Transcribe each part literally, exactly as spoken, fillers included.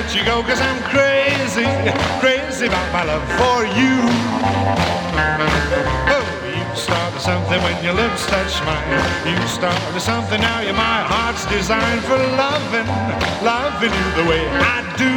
let you go, cause I'm crazy, crazy about my love for you. Oh, you started something when your lips touch mine. You started something, now you're my heart's designed for loving, loving you the way I do.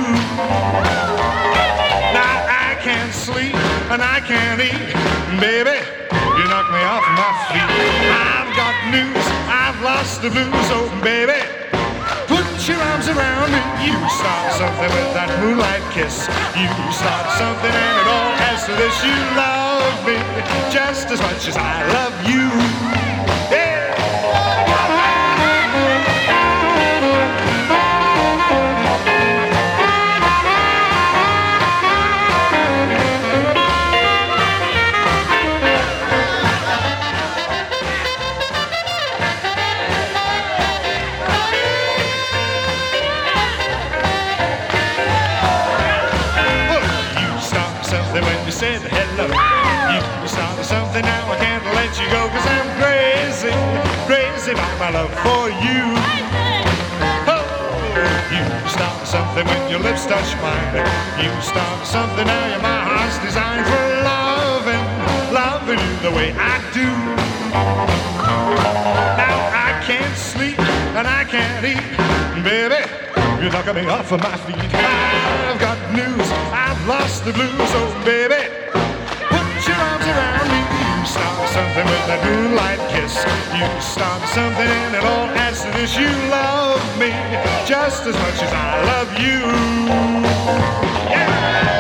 Now I can't sleep and I can't eat, baby, you knock me off my feet. I've got news, I've lost the blues, oh baby, put your arms around me. You start something with that moonlight kiss. You start something and it all adds to this. You love me just as much as I love you. Yeah. When you said hello, you started something, now I can't let you go, cause I'm crazy, crazy about my love for you. Oh, you started something when your lips touch mine. You started something, now you're my heart's designed for loving, loving you the way I do. Now I can't sleep and I can't eat, baby, you're knocking me off of my feet. I've got news, I've lost the blues, oh baby, put your arms around me. You start something with that moonlight kiss. You start something and it all adds to this. You love me just as much as I love you. Yeah.